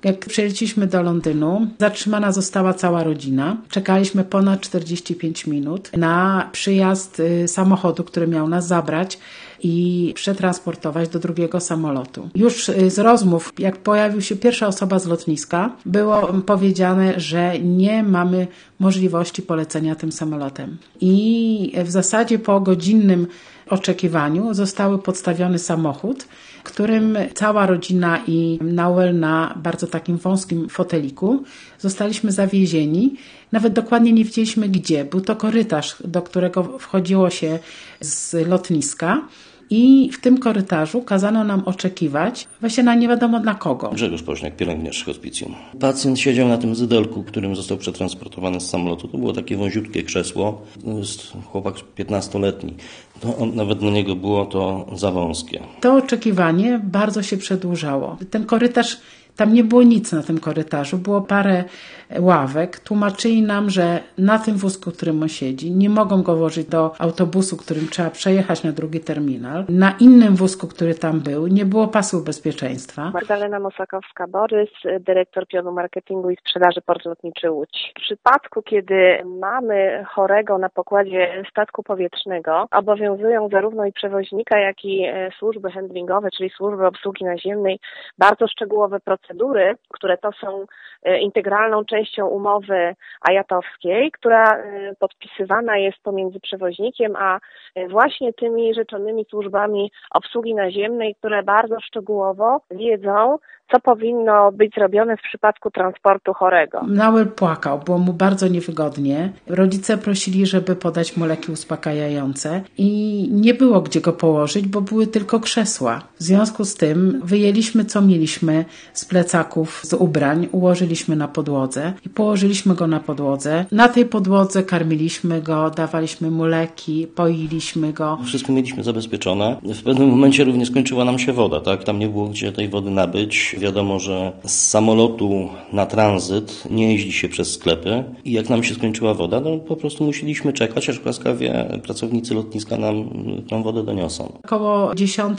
Jak przyjechaliśmy do Londynu, zatrzymana została cała rodzina. Czekaliśmy ponad 45 minut na przyjazd samochodu, który miał nas zabrać i przetransportować do drugiego samolotu. Już z rozmów, jak pojawiła się pierwsza osoba z lotniska, było powiedziane, że nie mamy możliwości polecenia tym samolotem. I w zasadzie po godzinnym oczekiwaniu został podstawiony samochód, którym cała rodzina i Noel na bardzo takim wąskim foteliku zostaliśmy zawiezieni. Nawet dokładnie nie wiedzieliśmy gdzie. Był to korytarz, do którego wchodziło się z lotniska. I w tym korytarzu kazano nam oczekiwać właśnie na nie wiadomo na kogo. Grzegorz Poźniak, pielęgniarz hospicjum. Pacjent siedział na tym zydelku, którym został przetransportowany z samolotu. To było takie wąziutkie krzesło. To jest chłopak 15-letni. Nawet na niego było to za wąskie. To oczekiwanie bardzo się przedłużało. Ten korytarz, tam nie było nic na tym korytarzu. Było parę ławek. Tłumaczyli nam, że na tym wózku, w którym on siedzi, nie mogą go włożyć do autobusu, którym trzeba przejechać na drugi terminal. Na innym wózku, który tam był, nie było pasu bezpieczeństwa. Magdalena Mosakowska-Borys, dyrektor pionu marketingu i sprzedaży Port Lotniczy Łódź. W przypadku, kiedy mamy chorego na pokładzie statku powietrznego, obowiązują zarówno i przewoźnika, jak i służby handlingowe, czyli służby obsługi naziemnej, bardzo szczegółowe procedury, które to są integralną częścią umowy ajatowskiej, która podpisywana jest pomiędzy przewoźnikiem a właśnie tymi rzeczonymi służbami obsługi naziemnej, które bardzo szczegółowo wiedzą, co powinno być zrobione w przypadku transportu chorego. Noel płakał, było mu bardzo niewygodnie. Rodzice prosili, żeby podać mu leki uspokajające i nie było gdzie go położyć, bo były tylko krzesła. W związku z tym wyjęliśmy, co mieliśmy z plecaków, z ubrań, ułożyliśmy na podłodze i położyliśmy go na podłodze. Na tej podłodze karmiliśmy go, dawaliśmy mu leki, poiliśmy go. Wszystko mieliśmy zabezpieczone. W pewnym momencie również skończyła nam się woda, tak? Tam nie było gdzie tej wody nabyć. Wiadomo, że z samolotu na tranzyt nie jeździ się przez sklepy i jak nam się skończyła woda, no po prostu musieliśmy czekać, aż łaskawie pracownicy lotniska nam tą wodę doniosą. Około 10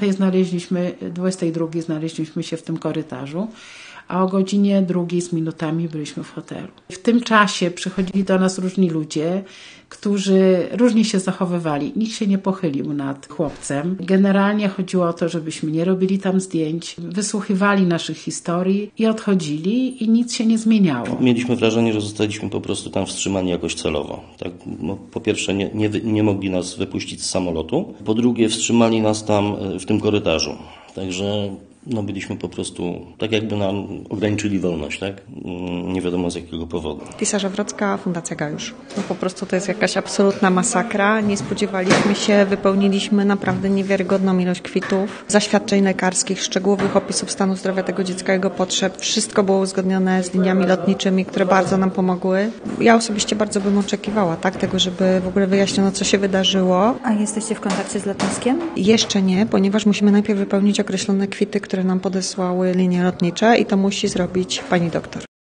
22 znaleźliśmy się w tym korytarzu, a o godzinie 2 z minutami byliśmy w hotelu. W tym czasie przychodzili do nas różni ludzie, którzy różnie się zachowywali. Nikt się nie pochylił nad chłopcem. Generalnie chodziło o to, żebyśmy nie robili tam zdjęć, wysłuchiwali naszych historii i odchodzili i nic się nie zmieniało. Mieliśmy wrażenie, że zostaliśmy po prostu tam wstrzymani jakoś celowo. Tak? No, po pierwsze nie mogli nas wypuścić z samolotu, po drugie wstrzymali nas tam w tym korytarzu. Także byliśmy po prostu, tak jakby nam ograniczyli wolność, tak? Nie wiadomo z jakiego powodu. Pisarza Wrocka, Fundacja Gajusz. Po prostu to jest jakaś absolutna masakra. Nie spodziewaliśmy się, wypełniliśmy naprawdę niewiarygodną ilość kwitów, zaświadczeń lekarskich, szczegółowych opisów stanu zdrowia tego dziecka, jego potrzeb. Wszystko było uzgodnione z liniami lotniczymi, które bardzo nam pomogły. Ja osobiście bardzo bym oczekiwała, tego, żeby w ogóle wyjaśniono, co się wydarzyło. A jesteście w kontakcie z lotniskiem? Jeszcze nie, ponieważ musimy najpierw wypełnić określone kwity, które nam podesłały linie lotnicze i to musi zrobić pani doktor.